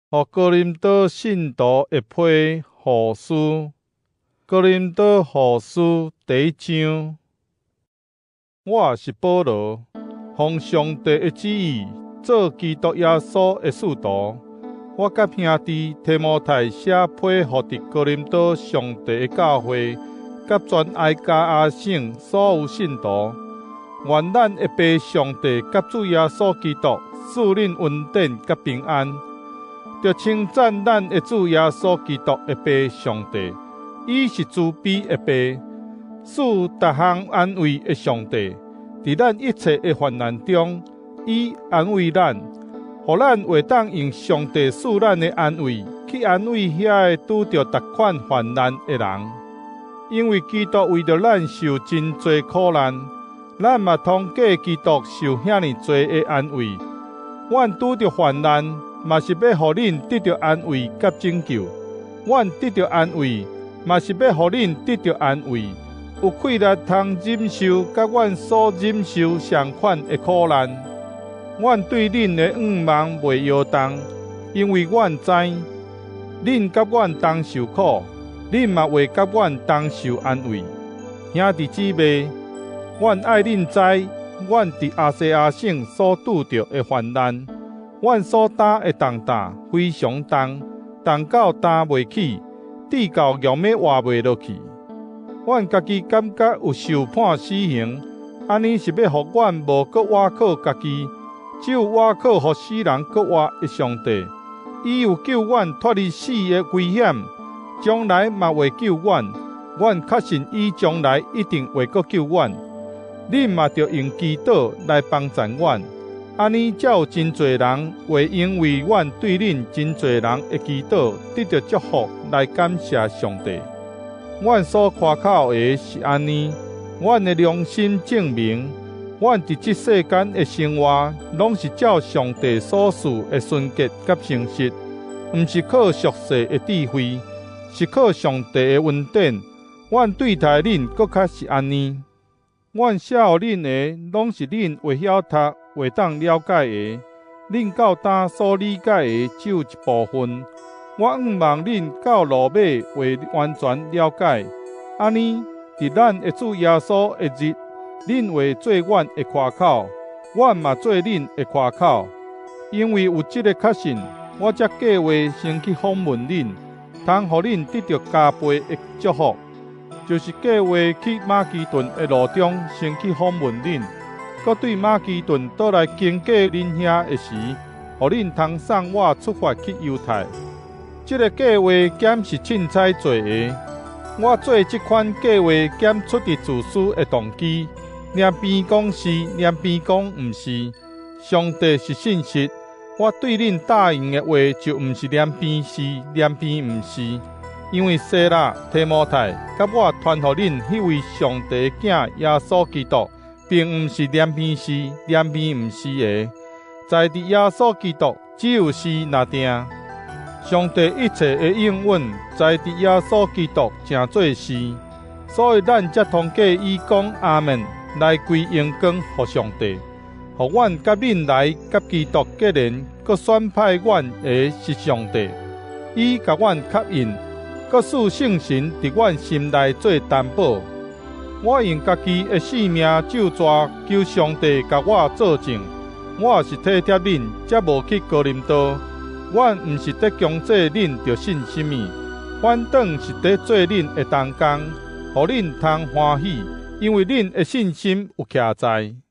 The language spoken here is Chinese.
互哥林多信徒的批护书，哥林多后书第1章。我是保罗，奉上帝的旨意，做基督耶稣的使徒。我甲兄弟提摩太写批互伫哥林多上帝的教会，甲全埃加亚省所有信徒。愿咱的父上帝甲主耶稣基督赐恁恩典甲平安。着称赞咱的主耶稣基督的父上帝，伊是慈悲的父，赐逐项安慰的上帝。伫咱一切的患难中，伊安慰咱，互咱会当用上帝赐咱的安慰，去安慰遐个拄着逐款患难的人。因为基督为着咱受真侪苦难，咱嘛通过基督受遐尼侪的安慰。阮拄着患难，嘛是要互恁得到安慰甲拯救。阮得到安慰，嘛是要互恁得到安慰，有气力通忍受甲阮所忍受相款的苦难。阮对恁的愿望袂摇动，因为阮知，恁甲阮同受苦，恁嘛会甲阮同受安慰。兄弟姊妹，阮爱恁知，阮伫亚细亚省所拄着的患难。阮所担的重担非常重，重到担袂起，滴到严要活袂落去。阮家己感觉有受判死刑，安尼是要互阮无搁倚靠家己，只有倚靠互死人搁活的上帝。伊有救阮脱离死的危险，将来嘛会救阮。阮确信伊将来一定会搁救阮。恁嘛着用祈祷来帮助阮。安尼才有真侪人会因为阮对恁真侪人的祈祷得到祝福来感谢上帝。阮所夸口的是安尼，阮的良心证明，阮伫即世间的生活，拢是照上帝所赐的纯洁甲诚实，毋是靠俗世的智慧，是靠上帝的恩典。阮对待恁搁较是安尼。阮写互恁的，拢是恁会晓读、会当了解的。恁到今所理解的只有一部分。我愿望恁到落尾会完全了解。安尼，伫咱的主耶稣的日，恁会做阮的夸口，阮嘛做恁的夸口。因为有即个确信，我才计划先去访问恁，通互恁得到加倍的祝福。就是计划去马其顿的路中，先去访问恁，搁对马其顿倒来经过恁遐的时，互恁通送我出发去犹太。这个计划减是凊彩做的，我做这款计划减出于自私的动机，连边讲是，连边讲毋是。上帝是信实，我对恁答应的话就毋是连边是，连边毋是。因为西拉、提摩太，甲我传互恁迄位上帝的囝耶稣基督，并毋是连边是、连边毋是的。在伫耶稣基督，只有是若定。上帝一切的应允，在伫耶稣基督成做是，所以咱才通过伊讲阿门，来归荣光互上帝。互阮甲恁来甲基督结连，佮选派阮的是上帝，伊甲阮确认。搁使圣神伫阮心内做担保，我用家己的性命就抓求上帝甲我作证，我是体贴恁，才无去哥林多。阮毋是伫强制恁着信什么，反倒是伫做恁的同工，互恁通欢喜，因为恁的信心有徛在。